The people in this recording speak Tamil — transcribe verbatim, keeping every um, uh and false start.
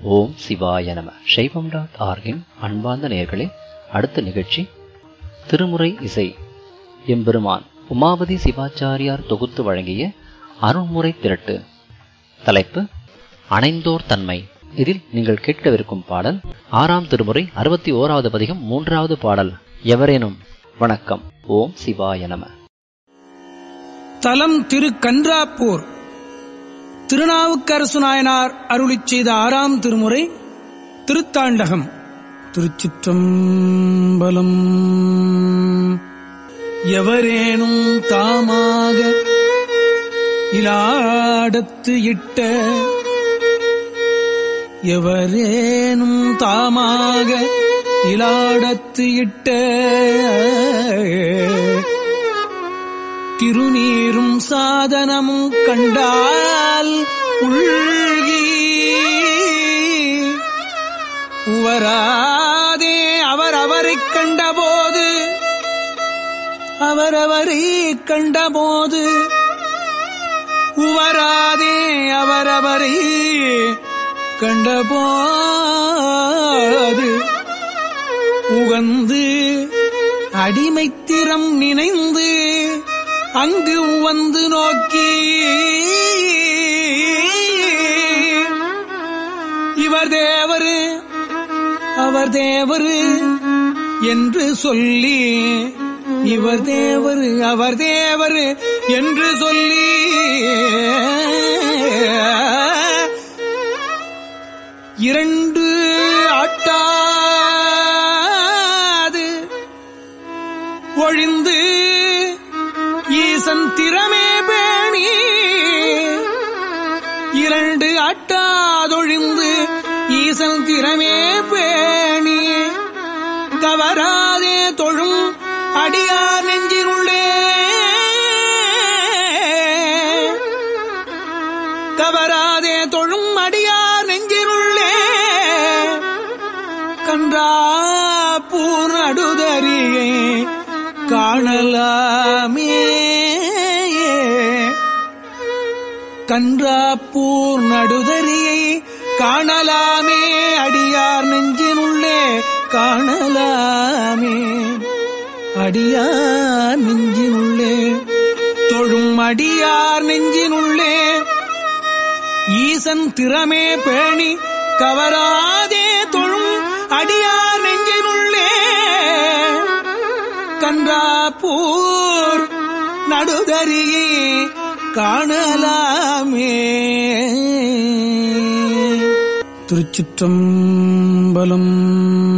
ஓம் சிவாய நம. சைவம் டாட் ஆர்கின் அன்பார்ந்த நேயர்களே, அடுத்த நிகழ்ச்சி திருமுறை இசை. எம்பெருமான் உமாபதி சிவாச்சாரியார் தொகுத்து வழங்கிய அருள்முறை திரட்டு. தலைப்பு அணைந்தோர் தன்மை. இதில் நீங்கள் கேட்கவிருக்கும் பாடல் ஆறாம் திருமுறை அறுபத்தி ஓராவது பதிகம் மூன்றாவது பாடல். எவரேனும். வணக்கம். ஓம் சிவாய நம. தலம் திரு கன்றாப்பூர். திருநாவுக்கரசு நாயனார் அருளிச் செய்த ஆறாம் திருமுறை திருத்தாண்டகம். திருச்சிற்றம்பலம். எவரேனும் தாமாக இலாடத்து இட்ட எவரேனும் தாமாக இலாடத்து இட்ட திருநீரும் சாதனமும் கண்டால் உள்கி உவராதே அவர் அவரைக் கண்டபோது அவரவரை கண்டபோது உவராதே அவரவரை கண்டபோது உகந்து அடிமைத்திறம் நினைந்து அங்கு வந்து நோக்கி இவர் தேவரு அவர் தேவரு என்று சொல்லி இவர் தேவரு அவர் தேவரு என்று சொல்லி இரண்டு ஆட்டாது ஒழிந்து ஈசன் திறமே பேணி இரண்டு அட்டாதொழிந்து ஈசன் திறமே பேணி தவறாதே தொழும் அடியார் நெஞ்சினுள்ளே தவறாதே தொழும் அடியார் நெஞ்சினுள்ளே கன்றாப்பூர் நடுதறியே காணலாமே. கன்றாப்பூர் நடுதறியை காணலாமே அடியார் நெஞ்சினுள்ளே காணலாமே அடியார் நெஞ்சினுள்ளே தொழும் அடியார் நெஞ்சினுள்ளே ஈசன் திறமே பேணி கவராதே தொழும் அடியார் நெஞ்சினுள்ளே கன்றாப்பூர் நடுதறியே காணலாமே. திருச்சிற்றம்பலம்.